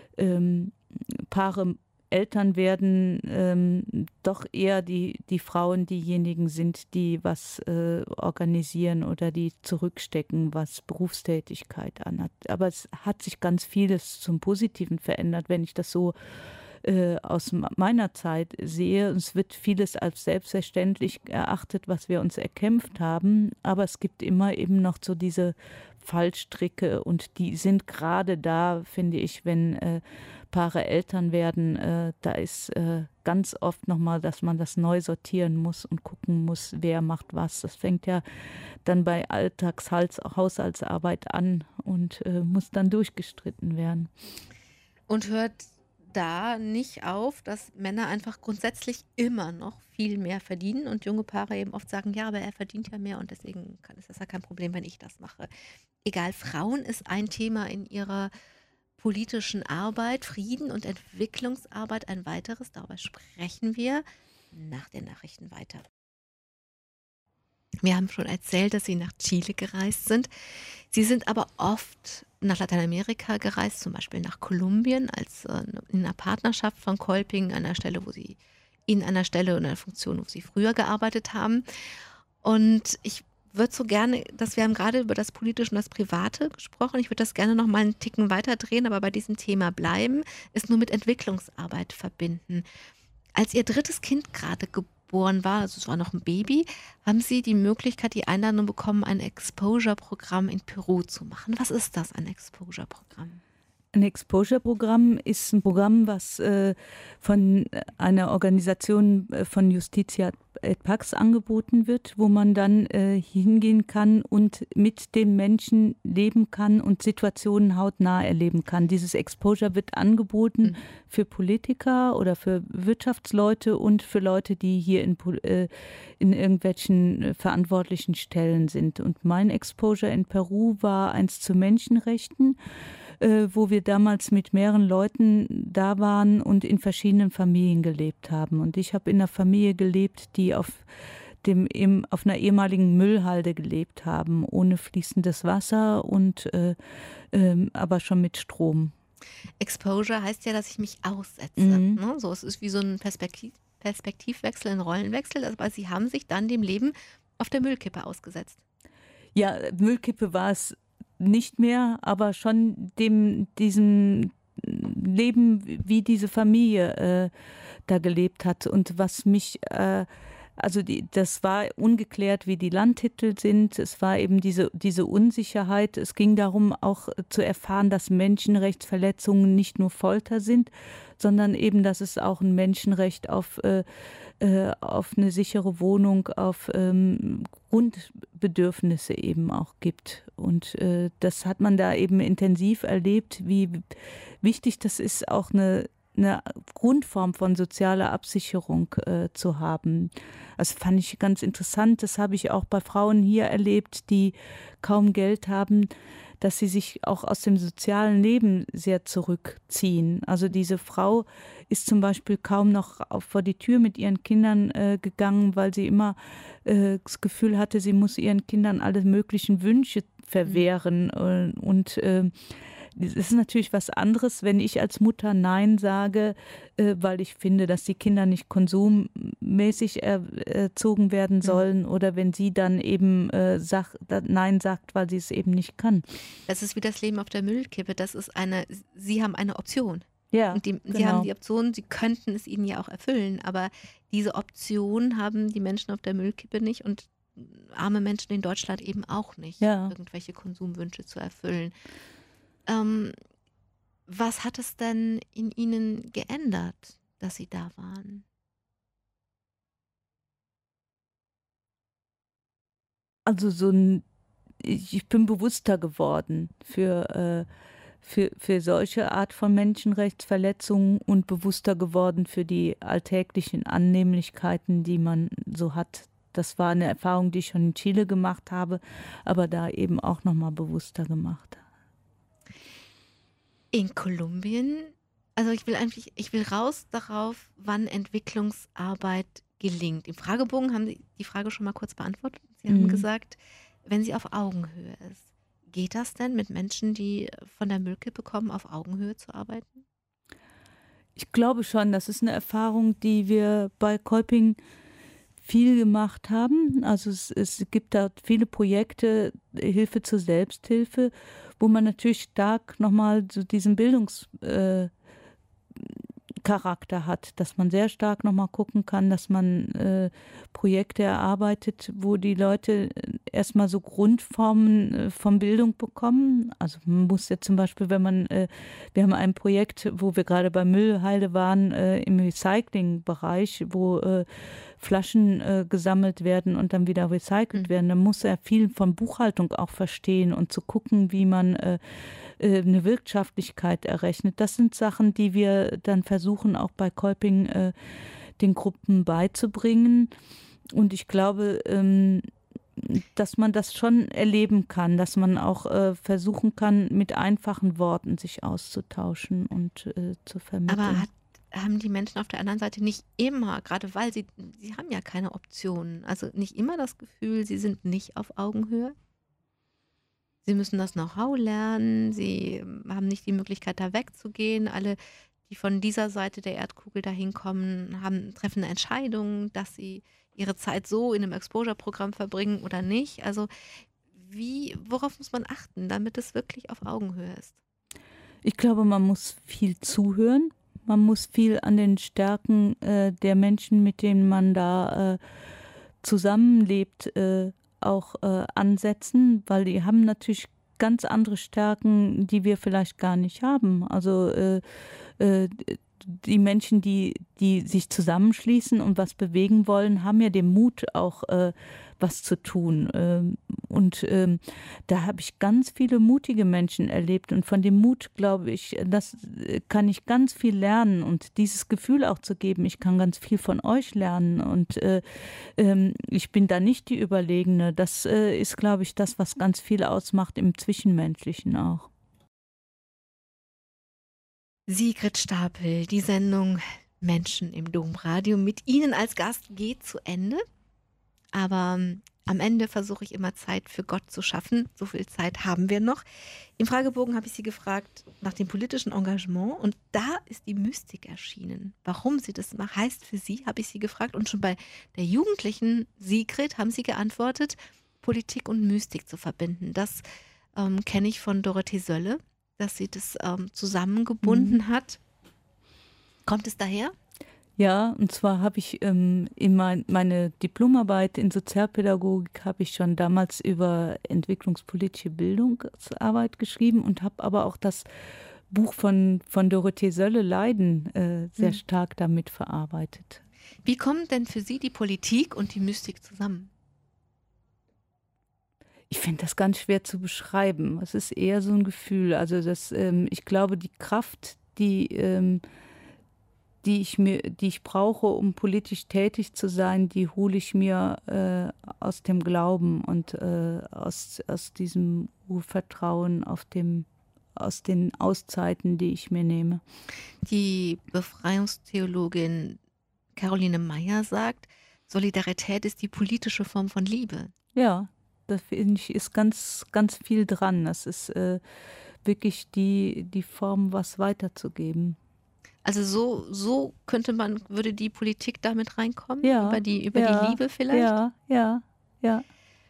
ähm, Paare Eltern werden, ähm, doch eher die, die Frauen diejenigen sind, die was äh, organisieren oder die zurückstecken, was Berufstätigkeit anhat. Aber es hat sich ganz vieles zum Positiven verändert, wenn ich das so äh, aus m- meiner Zeit sehe. Es wird vieles als selbstverständlich erachtet, was wir uns erkämpft haben, aber es gibt immer eben noch so diese Fallstricke und die sind gerade da, finde ich, wenn äh, Paare Eltern werden, äh, da ist äh, ganz oft nochmal, dass man das neu sortieren muss und gucken muss, wer macht was. Das fängt ja dann bei Alltagshaushaltsarbeit an und äh, muss dann durchgestritten werden. Und hört da nicht auf, dass Männer einfach grundsätzlich immer noch viel mehr verdienen und junge Paare eben oft sagen, ja, aber er verdient ja mehr und deswegen kann, ist das ja kein Problem, wenn ich das mache. Egal, Frauen ist ein Thema in ihrer politischen Arbeit, Frieden und Entwicklungsarbeit ein weiteres. Darüber sprechen wir nach den Nachrichten weiter. Wir haben schon erzählt, dass Sie nach Chile gereist sind. Sie sind aber oft nach Lateinamerika gereist, zum Beispiel nach Kolumbien, als äh, in einer Partnerschaft von Kolping, einer Stelle, wo Sie, in einer Stelle und einer Funktion, wo Sie früher gearbeitet haben. Und ich würde so gerne, dass wir haben gerade über das Politische und das Private gesprochen. Ich würde das gerne noch mal einen Ticken weiter drehen, aber bei diesem Thema bleiben, es nur mit Entwicklungsarbeit verbinden. Als Ihr drittes Kind gerade geboren war, also es war noch ein Baby, haben Sie die Möglichkeit, die Einladung bekommen, ein Exposure-Programm in Peru zu machen. Was ist das, ein Exposure-Programm? Ein Exposure-Programm ist ein Programm, was äh, von einer Organisation äh, von Justitia et Pax angeboten wird, wo man dann äh, hingehen kann und mit den Menschen leben kann und Situationen hautnah erleben kann. Dieses Exposure wird angeboten Mhm. für Politiker oder für Wirtschaftsleute und für Leute, die hier in, Pol- äh, in irgendwelchen äh, verantwortlichen Stellen sind. Und mein Exposure in Peru war eins zu Menschenrechten, äh, wo wir damals mit mehreren Leuten da waren und in verschiedenen Familien gelebt haben. Und ich habe in einer Familie gelebt, die auf, dem, em- auf einer ehemaligen Müllhalde gelebt haben, ohne fließendes Wasser und äh, ähm, aber schon mit Strom. Exposure heißt ja, dass ich mich aussetze. Mhm. Ne? So, es ist wie so ein Perspektiv Perspektivwechsel, ein Rollenwechsel, aber Sie haben sich dann dem Leben auf der Müllkippe ausgesetzt. Ja, Müllkippe war es nicht mehr, aber schon dem, diesem Leben, wie diese Familie äh, da gelebt hat. Und was mich, äh, also die, das war ungeklärt, wie die Landtitel sind. Es war eben diese, diese Unsicherheit. Es ging darum, auch zu erfahren, dass Menschenrechtsverletzungen nicht nur Folter sind, sondern eben, dass es auch ein Menschenrecht auf äh, äh, auf eine sichere Wohnung, auf ähm, Grundbedürfnisse eben auch gibt. Und äh, das hat man da eben intensiv erlebt, wie wichtig das ist, auch eine, eine Grundform von sozialer Absicherung äh, zu haben. Das fand ich ganz interessant. Das habe ich auch bei Frauen hier erlebt, die kaum Geld haben, dass sie sich auch aus dem sozialen Leben sehr zurückziehen. Also diese Frau ist zum Beispiel kaum noch auf, vor die Tür mit ihren Kindern äh, gegangen, weil sie immer äh, das Gefühl hatte, sie muss ihren Kindern alle möglichen Wünsche verwehren. Und, und äh, es ist natürlich was anderes, wenn ich als Mutter Nein sage, äh, weil ich finde, dass die Kinder nicht konsummäßig er, erzogen werden sollen, mhm. oder wenn sie dann eben äh, sag, Nein sagt, weil sie es eben nicht kann. Das ist wie das Leben auf der Müllkippe. Das ist eine, Sie haben eine Option. Ja, und die, genau. Sie haben die Option, Sie könnten es ihnen ja auch erfüllen, aber diese Option haben die Menschen auf der Müllkippe nicht und arme Menschen in Deutschland eben auch nicht, ja. irgendwelche Konsumwünsche zu erfüllen. Ähm, was hat es denn in Ihnen geändert, dass Sie da waren? Also so ein, ich, ich bin bewusster geworden für, äh, für, für solche Art von Menschenrechtsverletzungen und bewusster geworden für die alltäglichen Annehmlichkeiten, die man so hat. Das war eine Erfahrung, die ich schon in Chile gemacht habe, aber da eben auch nochmal bewusster gemacht habe. In Kolumbien, also ich will eigentlich, ich will raus darauf, wann Entwicklungsarbeit gelingt. Im Fragebogen haben Sie die Frage schon mal kurz beantwortet. Sie haben Mhm. gesagt, wenn sie auf Augenhöhe ist. Geht das denn mit Menschen, die von der Müllkippe kommen, auf Augenhöhe zu arbeiten? Ich glaube schon, das ist eine Erfahrung, die wir bei Kolping viel gemacht haben. Also es, es gibt da viele Projekte, Hilfe zur Selbsthilfe, wo man natürlich stark nochmal so diesen Bildungscharakter äh, hat, dass man sehr stark nochmal gucken kann, dass man äh, Projekte erarbeitet, wo die Leute erstmal so Grundformen äh, von Bildung bekommen. Also man muss ja zum Beispiel, wenn man, äh, wir haben ein Projekt, wo wir gerade bei Müllhalde waren, äh, im Recycling-Bereich, wo äh, Flaschen äh, gesammelt werden und dann wieder recycelt mhm. werden. Dann muss er viel von Buchhaltung auch verstehen und zu gucken, wie man äh, äh, eine Wirtschaftlichkeit errechnet. Das sind Sachen, die wir dann versuchen, auch bei Kolping äh, den Gruppen beizubringen. Und ich glaube, ähm, dass man das schon erleben kann, dass man auch äh, versuchen kann, mit einfachen Worten sich auszutauschen und äh, zu vermitteln. Aber hat haben die Menschen auf der anderen Seite nicht immer, gerade weil sie, sie haben ja keine Optionen, also nicht immer das Gefühl, sie sind nicht auf Augenhöhe? Sie müssen das Know-how lernen, sie haben nicht die Möglichkeit, da wegzugehen. Alle, die von dieser Seite der Erdkugel dahin kommen, haben, treffen eine Entscheidung, dass sie ihre Zeit so in einem Exposure-Programm verbringen oder nicht. Also wie, worauf muss man achten, damit es wirklich auf Augenhöhe ist? Ich glaube, man muss viel zuhören. Man muss viel an den Stärken äh, der Menschen, mit denen man da äh, zusammenlebt, äh, auch äh, ansetzen, weil die haben natürlich ganz andere Stärken, die wir vielleicht gar nicht haben. Also äh, äh, die Menschen, die, die sich zusammenschließen und was bewegen wollen, haben ja den Mut, auch äh, was zu tun. Ähm, und ähm, da habe ich ganz viele mutige Menschen erlebt. Und von dem Mut, glaube ich, das kann ich ganz viel lernen. Und dieses Gefühl auch zu geben, ich kann ganz viel von euch lernen. Und äh, ähm, ich bin da nicht die Überlegene. Das äh, ist, glaube ich, das, was ganz viel ausmacht im Zwischenmenschlichen auch. Sigrid Stapel, die Sendung Menschen im Domradio mit Ihnen als Gast geht zu Ende. Aber ähm, am Ende versuche ich immer Zeit für Gott zu schaffen. So viel Zeit haben wir noch. Im Fragebogen habe ich Sie gefragt nach dem politischen Engagement und da ist die Mystik erschienen. Warum sie das macht, heißt für Sie, habe ich Sie gefragt. Und schon bei der jugendlichen Sigrid haben Sie geantwortet, Politik und Mystik zu verbinden. Das ähm, kenne ich von Dorothee Sölle, dass sie das ähm, zusammengebunden mhm. hat. Kommt es daher? Ja, und zwar habe ich ähm, in mein, meine Diplomarbeit in Sozialpädagogik habe ich schon damals über entwicklungspolitische Bildungsarbeit geschrieben und habe aber auch das Buch von, von Dorothee Sölle Leiden äh, sehr mhm. stark damit verarbeitet. Wie kommen denn für Sie die Politik und die Mystik zusammen? Ich finde das ganz schwer zu beschreiben. Es ist eher so ein Gefühl. Also das, ähm, ich glaube, die Kraft, die, ähm, die ich mir, die ich brauche, um politisch tätig zu sein, die hole ich mir äh, aus dem Glauben und äh, aus, aus diesem Urvertrauen, auf dem, aus den Auszeiten, die ich mir nehme. Die Befreiungstheologin Caroline Meyer sagt, Solidarität ist die politische Form von Liebe. Ja. da finde ich, ist ganz, ganz viel dran. Das ist äh, wirklich die, die Form, was weiterzugeben. Also so, so könnte man, würde die Politik damit reinkommen? Ja, Über die, über die ja, Liebe vielleicht? ja, ja, ja.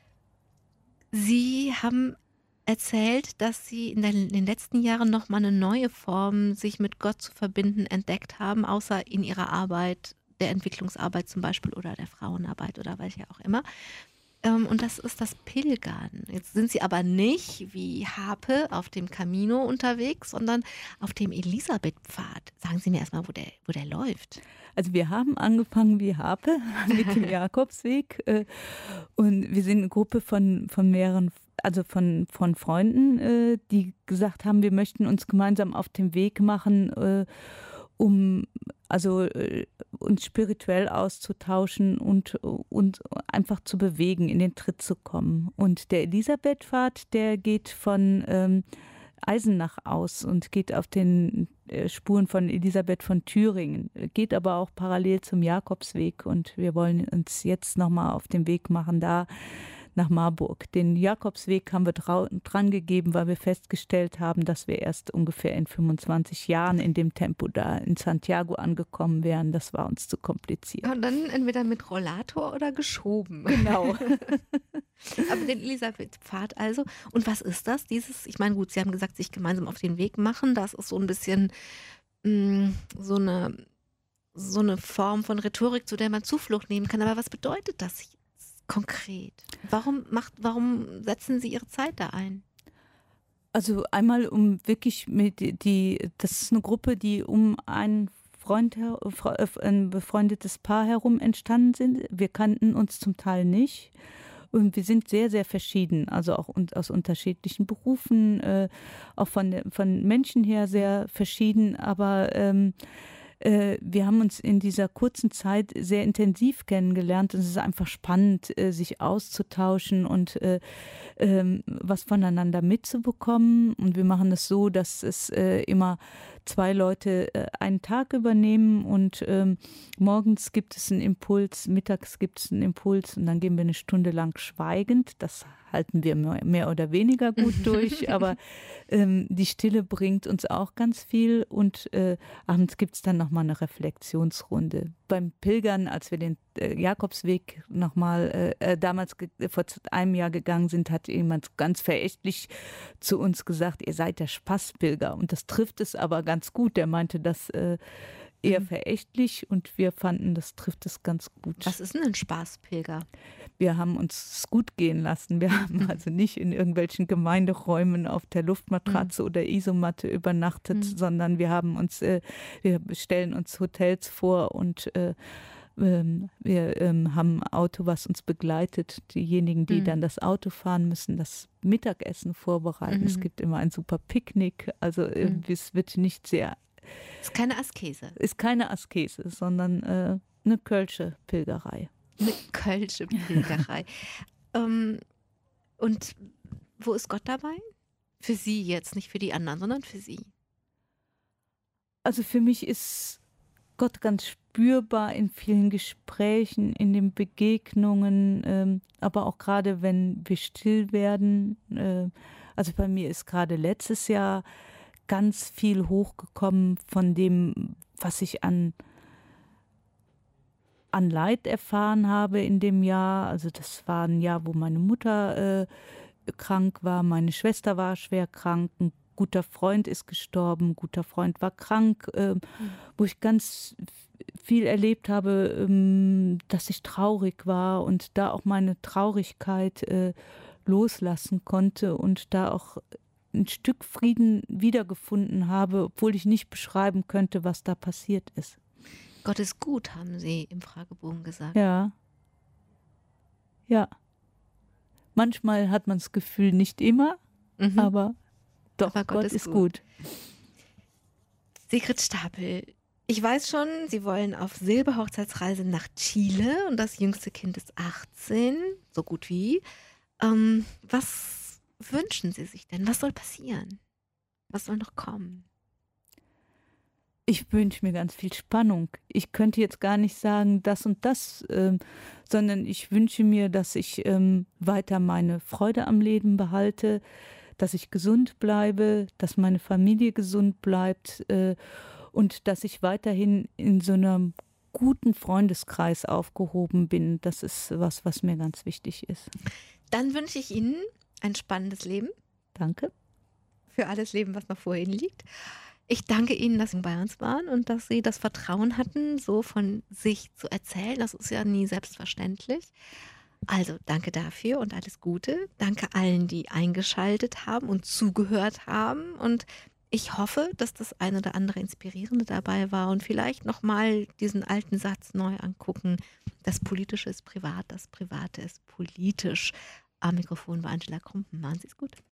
Sie haben erzählt, dass Sie in, der, in den letzten Jahren noch mal eine neue Form, sich mit Gott zu verbinden, entdeckt haben, außer in Ihrer Arbeit, der Entwicklungsarbeit zum Beispiel oder der Frauenarbeit oder welche auch immer. Ähm, und das ist das Pilgern. Jetzt sind Sie aber nicht wie Harpe auf dem Camino unterwegs, sondern auf dem Elisabethpfad. Sagen Sie mir erstmal, wo der, wo der läuft. Also wir haben angefangen wie Harpe mit dem Jakobsweg äh, und wir sind eine Gruppe von, von mehreren, also von, von Freunden, äh, die gesagt haben, wir möchten uns gemeinsam auf den Weg machen, äh, um also äh, uns spirituell auszutauschen und, und einfach zu bewegen, in den Tritt zu kommen. Und der Elisabethpfad, der geht von ähm, Eisenach aus und geht auf den äh, Spuren von Elisabeth von Thüringen, geht aber auch parallel zum Jakobsweg und wir wollen uns jetzt nochmal auf den Weg machen, da nach Marburg. Den Jakobsweg haben wir drau- dran gegeben, weil wir festgestellt haben, dass wir erst ungefähr in fünfundzwanzig Jahren in dem Tempo da in Santiago angekommen wären. Das war uns zu kompliziert. Und dann entweder mit Rollator oder geschoben. Genau. Aber den Elisabethpfad also. Und was ist das? Dieses, ich meine, gut, Sie haben gesagt, sich gemeinsam auf den Weg machen. Das ist so ein bisschen mh, so eine, so eine Form von Rhetorik, zu der man Zuflucht nehmen kann. Aber was bedeutet das konkret? Warum macht, warum setzen Sie Ihre Zeit da ein? Also einmal um wirklich mit die, das ist eine Gruppe, die um einen Freund, ein befreundetes Paar herum entstanden sind. Wir kannten uns zum Teil nicht. Und wir sind sehr, sehr verschieden, also auch aus unterschiedlichen Berufen, äh, auch von, von Menschen her sehr verschieden, aber ähm, äh, wir haben uns in dieser kurzen Zeit sehr intensiv kennengelernt und es ist einfach spannend, äh, sich auszutauschen und äh, äh, was voneinander mitzubekommen. Und wir machen das so, dass es äh, immer zwei Leute äh, einen Tag übernehmen und ähm, morgens gibt es einen Impuls, mittags gibt es einen Impuls und dann gehen wir eine Stunde lang schweigend. Das halten wir mehr, mehr oder weniger gut durch, aber ähm, die Stille bringt uns auch ganz viel und äh, abends gibt es dann nochmal eine Reflexionsrunde. Beim Pilgern, als wir den äh, Jakobsweg nochmal äh, damals ge- vor einem Jahr gegangen sind, hat jemand ganz verächtlich zu uns gesagt, ihr seid der Spaßpilger und das trifft es aber ganz gut. Der meinte das äh, eher verächtlich und wir fanden, das trifft es ganz gut. Was ist denn ein Spaßpilger? Wir haben uns es gut gehen lassen. Wir haben also nicht in irgendwelchen Gemeinderäumen auf der Luftmatratze mhm. oder Isomatte übernachtet, mhm. sondern wir haben uns, äh, wir stellen uns Hotels vor und äh, ähm, wir ähm, haben ein Auto, was uns begleitet. Diejenigen, die mhm. dann das Auto fahren, müssen das Mittagessen vorbereiten. Mhm. Es gibt immer ein super Picknick. Also äh, mhm. es wird nicht sehr ist keine Askese. Ist keine Askese, sondern äh, eine Kölsche Pilgerei. Eine Kölsche Pilgerei. ähm, und wo ist Gott dabei? Für Sie jetzt, nicht für die anderen, sondern für Sie. Also für mich ist Gott ganz spürbar in vielen Gesprächen, in den Begegnungen, ähm, aber auch gerade wenn wir still werden. Äh, also bei mir ist gerade letztes Jahr ganz viel hochgekommen von dem, was ich an, an Leid erfahren habe in dem Jahr. Also das war ein Jahr, wo meine Mutter äh, krank war, meine Schwester war schwer krank, ein guter Freund ist gestorben, ein guter Freund war krank, äh, mhm. wo ich ganz viel erlebt habe, ähm, dass ich traurig war und da auch meine Traurigkeit äh, loslassen konnte und da auch ein Stück Frieden wiedergefunden habe, obwohl ich nicht beschreiben könnte, was da passiert ist. Gott ist gut, haben Sie im Fragebogen gesagt. Ja. Ja. Manchmal hat man das Gefühl, nicht immer, mhm. aber doch, aber Gott, Gott ist, ist gut. gut. Sigrid Stapel, ich weiß schon, Sie wollen auf Silberhochzeitsreise nach Chile und das jüngste Kind ist achtzehn, so gut wie. Ähm, was wünschen Sie sich denn? Was soll passieren? Was soll noch kommen? Ich wünsche mir ganz viel Spannung. Ich könnte jetzt gar nicht sagen, das und das, ähm, sondern ich wünsche mir, dass ich ähm, weiter meine Freude am Leben behalte, dass ich gesund bleibe, dass meine Familie gesund bleibt äh, und dass ich weiterhin in so einem guten Freundeskreis aufgehoben bin. Das ist was, was mir ganz wichtig ist. Dann wünsche ich Ihnen ein spannendes Leben. Danke. Für alles Leben, was noch vor Ihnen liegt. Ich danke Ihnen, dass Sie bei uns waren und dass Sie das Vertrauen hatten, so von sich zu erzählen. Das ist ja nie selbstverständlich. Also danke dafür und alles Gute. Danke allen, die eingeschaltet haben und zugehört haben. Und ich hoffe, dass das ein oder andere Inspirierende dabei war und vielleicht nochmal diesen alten Satz neu angucken. Das Politische ist privat, das Private ist politisch. Am Mikrofon war Angela Krumpen. Machen Sie es gut.